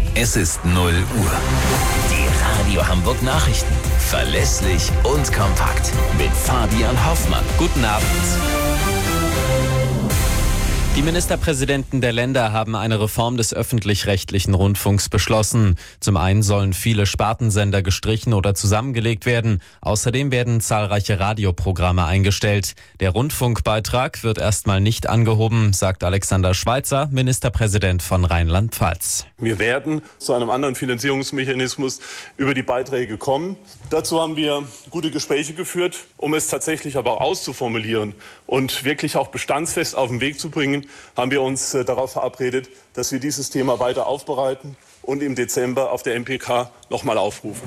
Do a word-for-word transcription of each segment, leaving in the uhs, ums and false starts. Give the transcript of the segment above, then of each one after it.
Es ist null Uhr. Die Radio Hamburg Nachrichten. Verlässlich und kompakt. Mit Fabian Hoffmann. Guten Abend. Die Ministerpräsidenten der Länder haben eine Reform des öffentlich-rechtlichen Rundfunks beschlossen. Zum einen sollen viele Spartensender gestrichen oder zusammengelegt werden. Außerdem werden zahlreiche Radioprogramme eingestellt. Der Rundfunkbeitrag wird erstmal nicht angehoben, sagt Alexander Schweitzer, Ministerpräsident von Rheinland-Pfalz. Wir werden zu einem anderen Finanzierungsmechanismus über die Beiträge kommen. Dazu haben wir gute Gespräche geführt, um es tatsächlich aber auch auszuformulieren und wirklich auch bestandsfest auf den Weg zu bringen, haben wir uns äh, darauf verabredet, dass wir dieses Thema weiter aufbereiten und im Dezember auf der M P K nochmal aufrufen.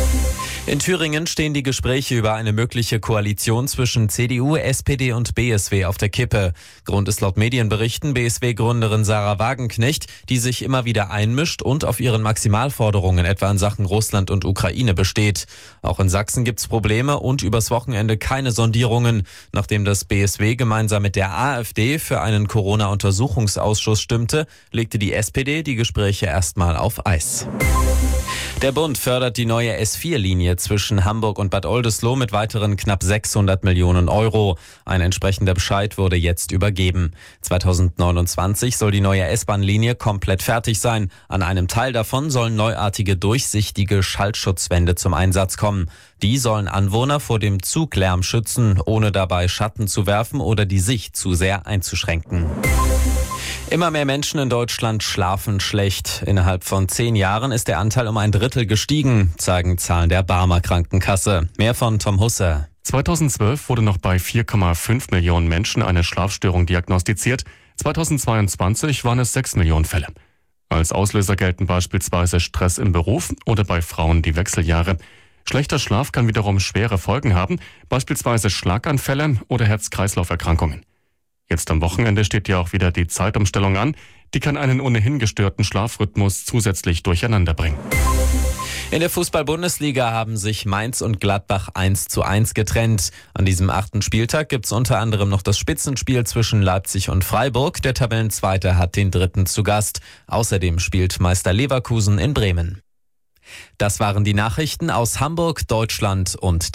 In Thüringen stehen die Gespräche über eine mögliche Koalition zwischen C D U, S P D und B S W auf der Kippe. Grund ist laut Medienberichten B S W-Gründerin Sarah Wagenknecht, die sich immer wieder einmischt und auf ihren Maximalforderungen etwa in Sachen Russland und Ukraine besteht. Auch in Sachsen gibt's Probleme und übers Wochenende keine Sondierungen. Nachdem das B S W gemeinsam mit der AfD für einen Corona-Untersuchungsausschuss stimmte, legte die S P D die Gespräche erstmal auf Eis. Der Bund fördert die neue S vier Linie zwischen Hamburg und Bad Oldesloe mit weiteren knapp sechshundert Millionen Euro. Ein entsprechender Bescheid wurde jetzt übergeben. zweitausendneunundzwanzig soll die neue S-Bahn-Linie komplett fertig sein. An einem Teil davon sollen neuartige durchsichtige Schallschutzwände zum Einsatz kommen. Die sollen Anwohner vor dem Zuglärm schützen, ohne dabei Schatten zu werfen oder die Sicht zu sehr einzuschränken. Immer mehr Menschen in Deutschland schlafen schlecht. Innerhalb von zehn Jahren ist der Anteil um ein Drittel gestiegen, zeigen Zahlen der Barmer Krankenkasse. Mehr von Tom Husse. zweitausendzwölf wurde noch bei vier Komma fünf Millionen Menschen eine Schlafstörung diagnostiziert. zweitausendzweiundzwanzig waren es sechs Millionen Fälle. Als Auslöser gelten beispielsweise Stress im Beruf oder bei Frauen die Wechseljahre. Schlechter Schlaf kann wiederum schwere Folgen haben, beispielsweise Schlaganfälle oder Herz-Kreislauf-Erkrankungen. Jetzt am Wochenende steht ja auch wieder die Zeitumstellung an. Die kann einen ohnehin gestörten Schlafrhythmus zusätzlich durcheinander bringen. In der Fußball-Bundesliga haben sich Mainz und Gladbach eins zu eins getrennt. An diesem achten Spieltag gibt's unter anderem noch das Spitzenspiel zwischen Leipzig und Freiburg. Der Tabellenzweite hat den Dritten zu Gast. Außerdem spielt Meister Leverkusen in Bremen. Das waren die Nachrichten aus Hamburg, Deutschland und